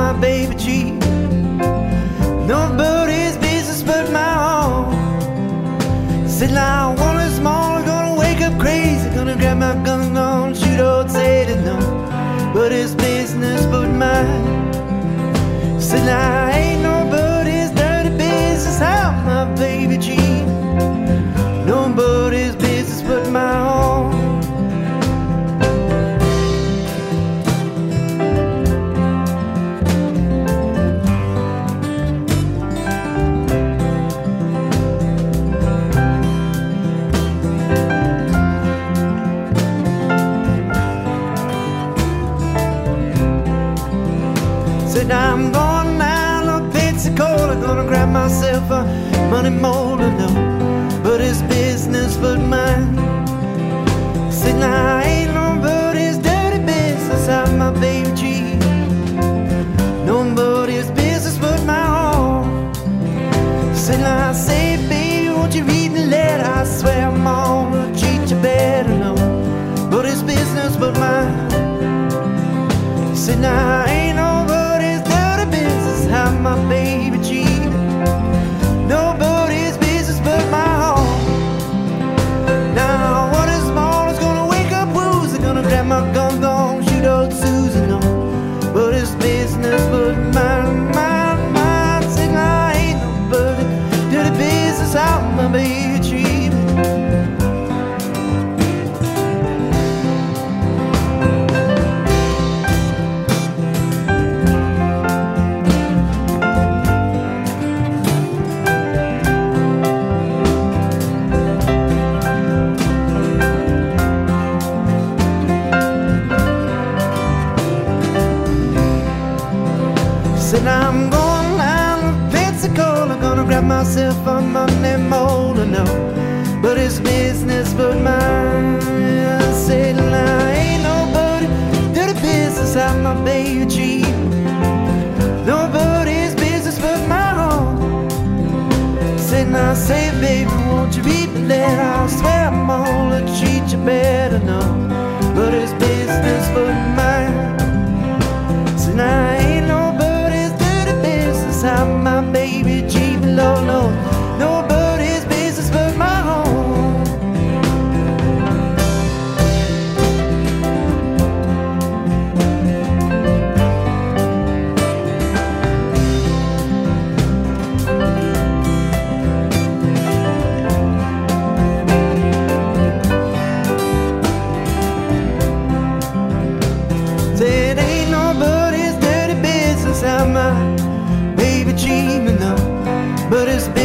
my baby cheat. Nobody's business but my own. Said now one is small, gonna wake up crazy, gonna grab my gun, gonna shoot old Satan. No, but it's business but mine. Said now ain't nobody's dirty business how my baby cheat. Nobody's business but my own. Said I'm going down to Pensacola, gonna grab myself a money molar, no, but it's business but mine. Said now ain't nobody's dirty business how my baby cheat. Nobody's business but my own. Said now I say baby won't you read the letter, I swear I'm gonna treat you better, no, but it's business but mine. Said now ain't nobody's dirty business how my baby cheated. Nobody's business but my own. Now what is small is gonna wake up woozy, gonna grab my gun, gonna shoot old Susan. No, but it's business but mine, mine, mine. Say now ain't nobody dirty business how my baby cheated. Said I'm going down to Pensacola, gonna grab myself a Monday molar, no, but it's business but mine. I said now ain't nobody dirty business how my baby cheat. Nobody's business but my own. Said now say baby won't you read the letter, I swear I'm gonna treat you better, no, but it's business but mine. Said now ain't nobody's dirty business how my baby cheat, low, low. Nobody's business but my own. Said ain't nobody's dirty business how my baby cheat me, no, but it's